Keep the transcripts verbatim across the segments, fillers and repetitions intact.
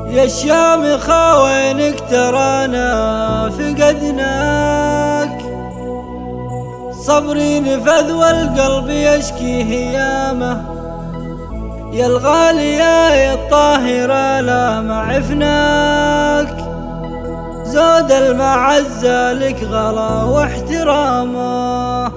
يا الشامخة وينك ترانا فقدناك، صبري نفذ والقلب يشكي هيامه، يا الغالية يا الطاهرة لا ما عفناك، زود المعزة لك غلا واحترامه.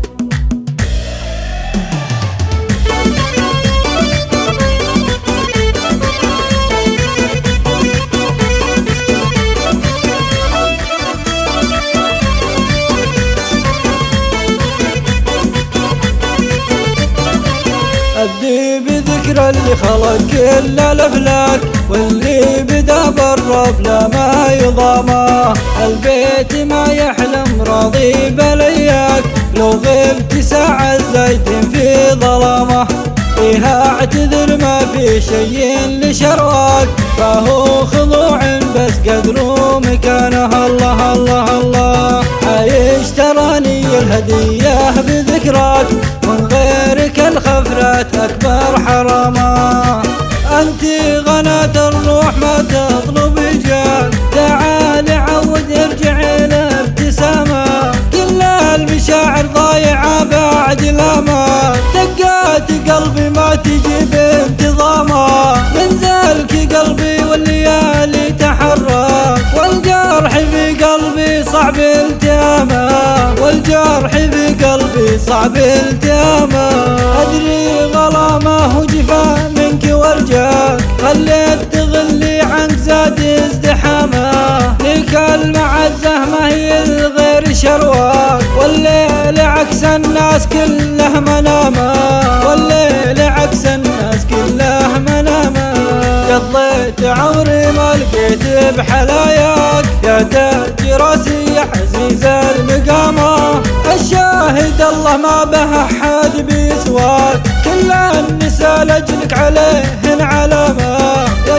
أبدي بذكرى اللي خلق كل الأفلاك، واللي بدا بالرب لا ما يضامه، البيت ما يحلم راضي بلياك، لو غبت ساعة زيت في ظلامه، فيها اعتذر ما في شيء لشرواك، فهو خضوع بس قدره مكانه. الله الله الله عايش تراني الهدية بذكراك، من غيرك الخفرات أكبر حرامة، أنت غناة الروح ما تطلب الجاه، تعال عود ارجع الابتسامة، كل المشاعر ضايعة بعد الأمان، دقات قلبي ما تجي بانتظامة، من ذلك قلبي والليالي تحرك، والجرح في قلبي صعب التامه، والجرح في قلبي صعب التامه، أدري غلامه وجفا منك وارجاك، خليت تغلي عنك زاد ازدحامه، لك المعزة ما هي الغير شرواك، والليل عكس الناس كله منامه، والليل عكس الناس كله منامه، قضيت عمري ما لقيت بحلاياك، يا تاج راسي يا عزيز المقامه، الشاهد الله ما به احد بيسواك، كل النساء لجلك عليهن علامه، يا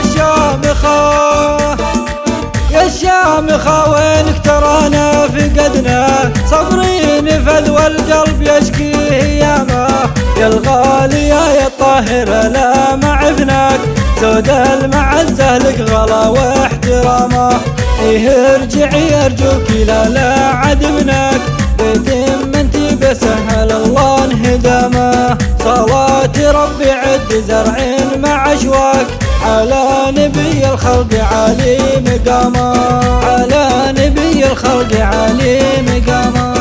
الشامخه يا الشامخة وينك ترانا فقدناك، صبري نفذ والقلب يشكي هيامه، يا الغالية يا الطاهرة لا ما عفناك، زود المعزة لك غلا واحترامه، ايه ارجعي ارجوك لا لا عدمناك، بيتم انتي بسهل الله انهدامه، صلاة ربي عد زرع مع اشواك، على نبي الخلق عالي مقامه، على نبي الخلق عالي مقامه.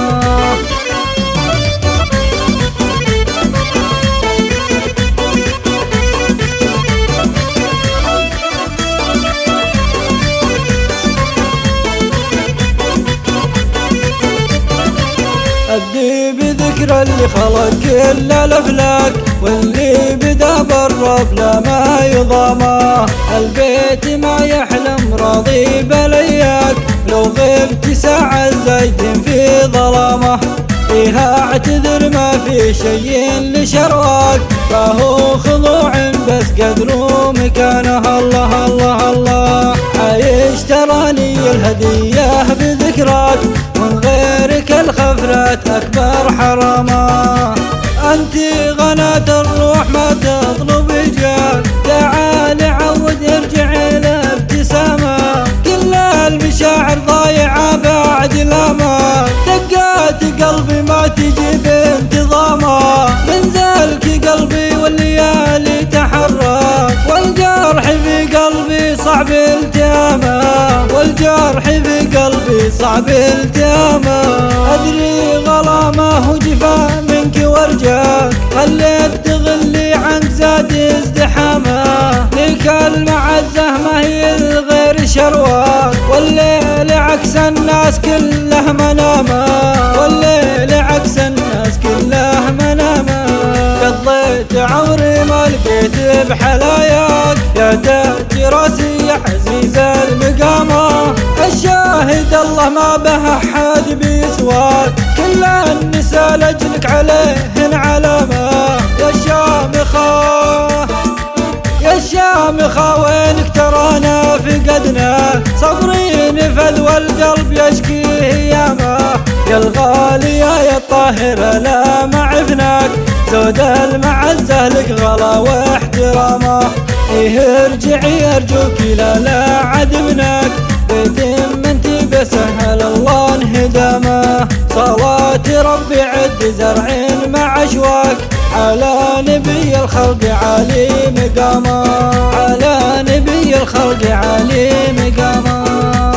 أبدي بذكرى اللي خلق كل الأفلاك، واللي بدا بالرب لا ما يضامه، البيت ما يحلم راضي بلياك، لو غبت ساعة زيت في ظلامه، فيها اعتذر ما في شيء لشرواك، فهو خضوع بس قدره مكانه. الله الله الله عايش تراني الهدية بذكراك، من غيرك الخفرات أكبر حرامة، أنت غناة الروح ما تطلب الجاه، تعال عود ارجع الابتسامة، كل المشاعر ضايعة بعد الأمان، دقات قلبي ما تجي بانتظامه، من ذلك قلبي والليالي تحرك، والجرح في قلبي صعب التامه، والجرح في قلبي صعب التامه، أدري غلامه وجفا منك وارجاك، خليت تغلي عنك زاد ازدحامه، لك المعزة ما هي الغير شرواك، والليل عكس الناس كله منامه، والليل عكس الناس كله منامه، قضيت عمري ما لقيت بحلاياك، يا تاج راسي يا عزيز المقامه، الشاهد الله ما به احد بيسواك، كل النساء لجلك عليهن علامه، يا الشامخه يا الشامخة وينك ترانا فقدناك، صبري نفذ والقلب يشكي هيامه، يا الغالية يا الطاهرة لا ما عفناك، زود المعزة لك غلا واحترامه. إيه ارجعي أرجوك لا لا عد ابنك بيتم انتي بسهل الله انهدامه. صلاة ربي عد زرع مع أشواك على نبي الخلق عالي مقامه، على نبي الخلق عالي مقامه.